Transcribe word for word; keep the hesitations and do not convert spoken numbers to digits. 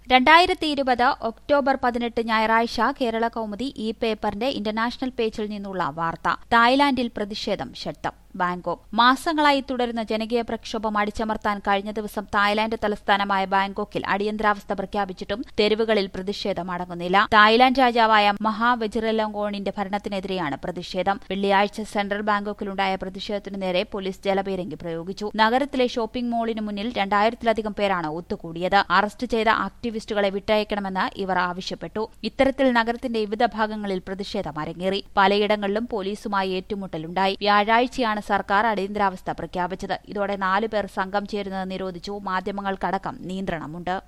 രണ്ടായിരത്തി ഇരുപത് ഒക്ടോബർ പതിനെട്ട് ഞായറാഴ്ച കേരള കൗമുദി ഈ പേപ്പറിന്റെ ഇന്റർനാഷണൽ പേജിൽ നിന്നുള്ള വാർത്ത. തായ്ലാന്റിൽ പ്രതിഷേധം ശക്തം. ബാങ്കോക്ക്. മാസങ്ങളായി തുടരുന്ന ജനകീയ പ്രക്ഷോഭം അടിച്ചമർത്താൻ കഴിഞ്ഞ ദിവസം തായ്ലാന്റ് തലസ്ഥാനമായ ബാങ്കോക്കിൽ അടിയന്തരാവസ്ഥ പ്രഖ്യാപിച്ചിട്ടും തെരുവുകളിൽ പ്രതിഷേധം അടങ്ങുന്നില്ല. തായ്ലാന്റ് രാജാവായ മഹാ വജിറലോങ്കോണിന്റെ ഭരണത്തിനെതിരെയാണ് പ്രതിഷേധം. വെള്ളിയാഴ്ച സെൻട്രൽ ബാങ്കോക്കിലുണ്ടായ പ്രതിഷേധത്തിനു നേരെ പോലീസ് ജലപീരങ്കി പ്രയോഗിച്ചു. നഗരത്തിലെ ഷോപ്പിംഗ് മോളിന് മുന്നിൽ രണ്ടായിരത്തിലധികം പേരാണ് ഒത്തുകൂടിയത്. അറസ്റ്റ് ചെയ്ത ആക്ടിവിസ്റ്റുകളെ വിട്ടയക്കണമെന്ന് ഇവർ ആവശ്യപ്പെട്ടു. ഇത്തരത്തിൽ നഗരത്തിന്റെ വിവിധ ഭാഗങ്ങളിൽ പ്രതിഷേധം അരങ്ങേറി. പലയിടങ്ങളിലും പോലീസുമായി ഏറ്റുമുട്ടലുണ്ടായി. വ്യാഴാഴ്ചയാണ് സർക്കാർ അടിയന്തരാവസ്ഥ പ്രഖ്യാപിച്ചത്. ഇതോടെ നാലു പേർ സംഘം ചേരുന്നത് നിരോധിച്ചു. മാധ്യമങ്ങൾക്കടക്കം നിയന്ത്രണമുണ്ട്.